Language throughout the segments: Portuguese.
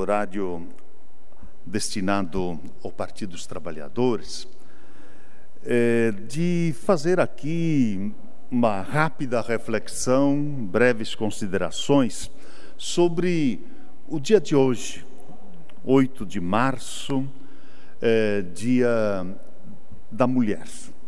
horário destinado ao Partido dos Trabalhadores, de fazer aqui uma rápida reflexão, breves considerações sobre o dia de hoje, 8 de março, Dia da Mulher.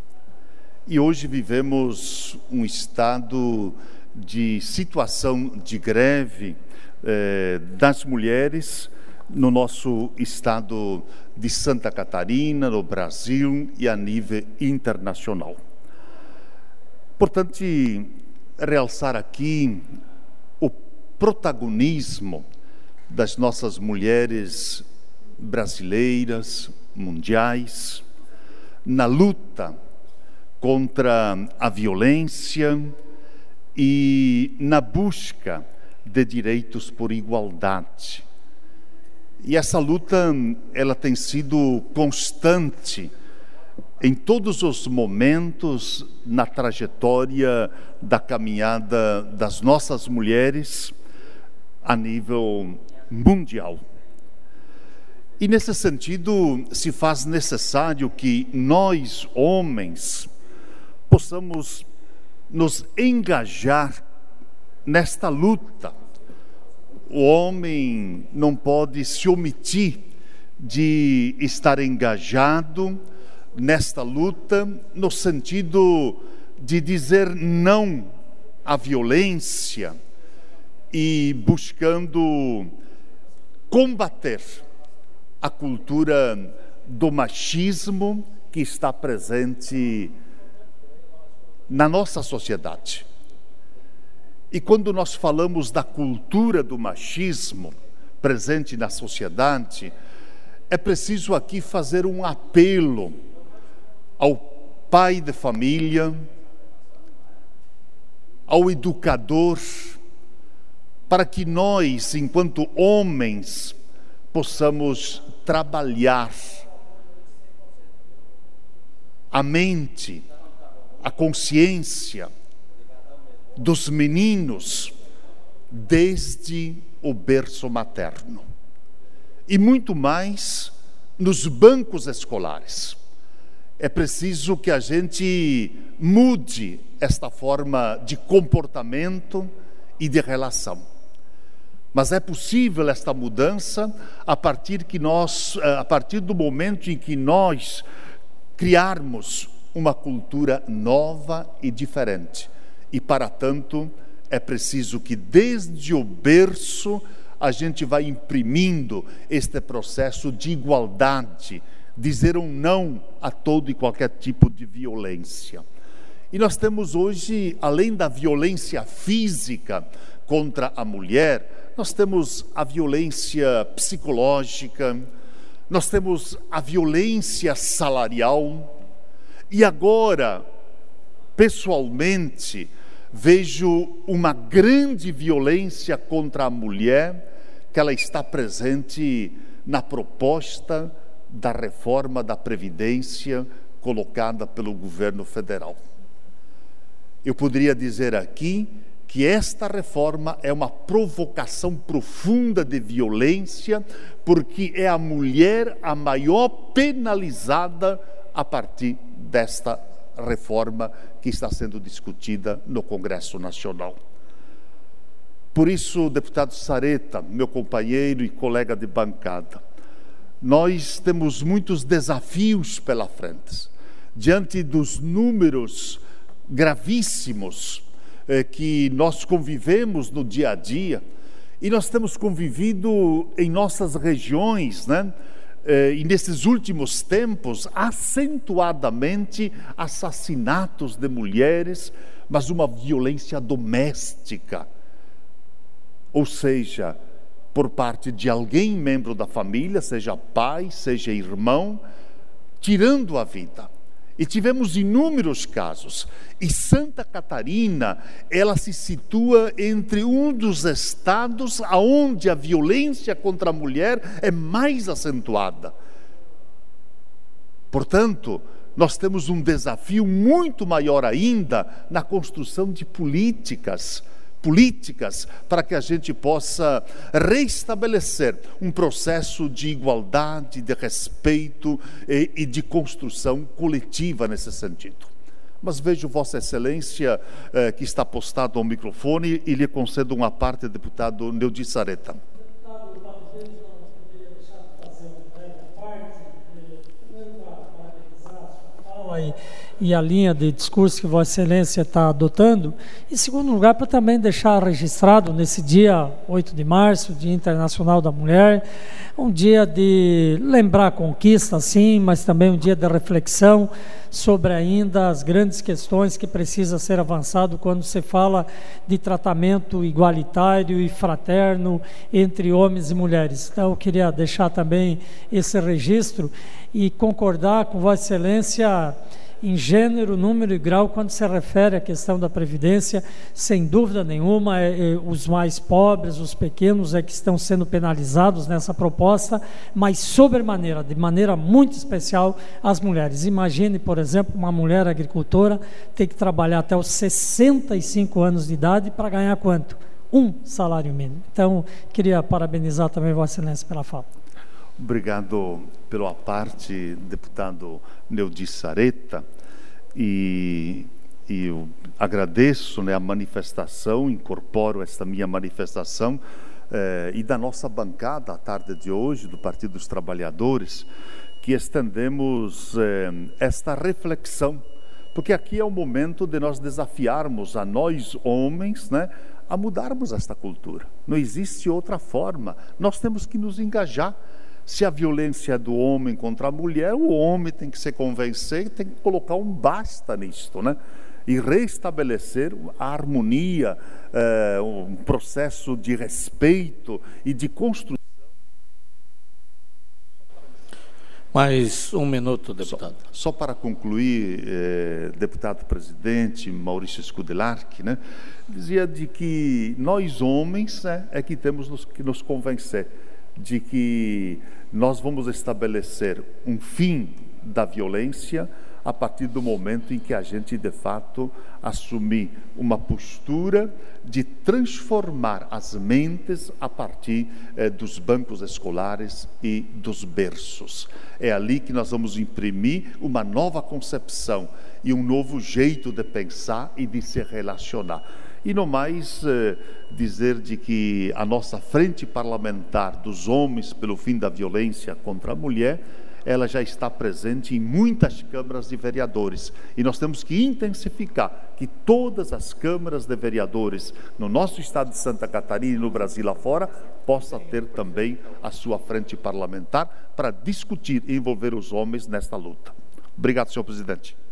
E hoje vivemos um estado de situação de greve das mulheres no nosso estado de Santa Catarina, no Brasil e a nível internacional. Portanto, realçar aqui o protagonismo das nossas mulheres brasileiras, mundiais, na luta contra a violência e na busca de direitos por igualdade. E essa luta, ela tem sido constante em todos os momentos na trajetória da caminhada das nossas mulheres a nível mundial. E nesse sentido, se faz necessário que nós, homens, possamos nos engajar nesta luta. O homem não pode se omitir de estar engajado nesta luta, no sentido de dizer não à violência e buscando combater a cultura do machismo que está presente na nossa sociedade. E quando nós falamos da cultura do machismo presente na sociedade, é preciso aqui fazer um apelo ao pai de família, ao educador, para que nós, enquanto homens, possamos trabalhar a mente, a consciência dos meninos desde o berço materno. E muito mais nos bancos escolares. É preciso que a gente mude esta forma de comportamento e de relação. Mas é possível esta mudança a partir do momento em que nós criarmos uma cultura nova e diferente. E para tanto, é preciso que desde o berço a gente vá imprimindo este processo de igualdade, dizer um não a todo e qualquer tipo de violência. E nós temos hoje, além da violência física contra a mulher, nós temos a violência psicológica, nós temos a violência salarial, e agora, pessoalmente, vejo uma grande violência contra a mulher, que ela está presente na proposta da reforma da Previdência colocada pelo governo federal. Eu poderia dizer aqui que esta reforma é uma provocação profunda de violência, porque é a mulher a maior penalizada a partir desta reforma que está sendo discutida no Congresso Nacional. Por isso, deputado Sareta, meu companheiro e colega de bancada, nós temos muitos desafios pela frente, diante dos números gravíssimos que nós convivemos no dia a dia, e nós temos convivido em nossas regiões, e nesses últimos tempos, acentuadamente, assassinatos de mulheres, mas uma violência doméstica, ou seja, por parte de alguém, membro da família, seja pai, seja irmão, tirando a vida. E tivemos inúmeros casos. E Santa Catarina, ela se situa entre um dos estados onde a violência contra a mulher é mais acentuada. Portanto, nós temos um desafio muito maior ainda na construção de políticas políticas para que a gente possa reestabelecer um processo de igualdade, de respeito e de construção coletiva nesse sentido. Mas vejo Vossa Excelência que está postado ao microfone e lhe concedo uma parte, deputado Neudi Sareta. E a linha de discurso que Vossa Excelência está adotando. Em segundo lugar, para também deixar registrado nesse dia 8 de março, Dia Internacional da Mulher, um dia de lembrar a conquista, sim, mas também um dia de reflexão sobre ainda as grandes questões que precisa ser avançado quando se fala de tratamento igualitário e fraterno entre homens e mulheres. Então, eu queria deixar também esse registro e concordar com Vossa Excelência em gênero, número e grau quando se refere à questão da Previdência. Sem dúvida nenhuma, os mais pobres, os pequenos que estão sendo penalizados nessa proposta, mas sobremaneira, de maneira muito especial, as mulheres. Imagine, por exemplo, uma mulher agricultora ter que trabalhar até os 65 anos de idade para ganhar quanto? Um salário mínimo. Então, queria parabenizar também Vossa Excelência pela fala. Obrigado pela parte, deputado Neudi Sareta, e eu agradeço a manifestação, incorporo esta minha manifestação e da nossa bancada à tarde de hoje, do Partido dos Trabalhadores, que estendemos esta reflexão, porque aqui é o momento de nós desafiarmos a nós homens, a mudarmos esta cultura. Não existe outra forma, nós temos que nos engajar. Se a violência é do homem contra a mulher, o homem tem que se convencer, tem que colocar um basta nisto, e restabelecer a harmonia, um processo de respeito e de construção. Mais um minuto, deputado. Só para concluir, deputado presidente Maurício Scudelarck, dizia de que nós homens é que temos que nos convencer de que nós vamos estabelecer um fim da violência a partir do momento em que a gente, de fato, assumir uma postura de transformar as mentes a partir dos bancos escolares e dos berços. É ali que nós vamos imprimir uma nova concepção e um novo jeito de pensar e de se relacionar. E no mais, dizer de que a nossa frente parlamentar dos homens pelo fim da violência contra a mulher, ela já está presente em muitas câmaras de vereadores. E nós temos que intensificar que todas as câmaras de vereadores no nosso estado de Santa Catarina e no Brasil afora, possa ter também a sua frente parlamentar para discutir e envolver os homens nesta luta. Obrigado, senhor presidente.